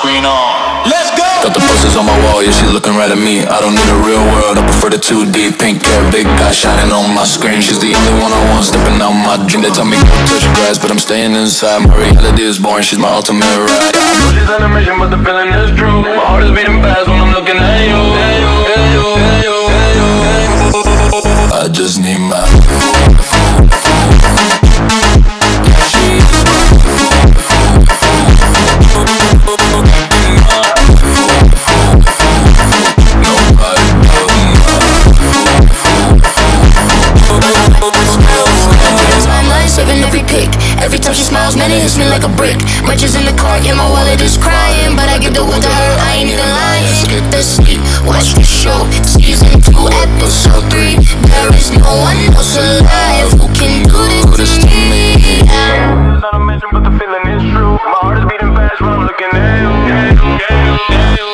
screen on. Let's go! Got the posters on my wall, yeah, she looking right at me. I don't need a real world, I prefer the 2D. Pink hair, big guy shining on my screen. She's the only one I want, stepping out my dream. They tell me go touch grass, but I'm staying inside. My reality is boring, she's my ultimate ride. I know she's on a mission, but the feeling is true. My heart is beating fast when I'm looking at you. I just need my every time she smiles, man, it hits me like a brick. Riches in the car, yeah, my wallet is crying, but I give the world to her, I ain't even lying. Skip the sleep, watch the show, season 2, episode 3. There is no one else alive who can do this to me. It's not a mention, but the feeling is true. My heart is beating fast when I'm looking at you.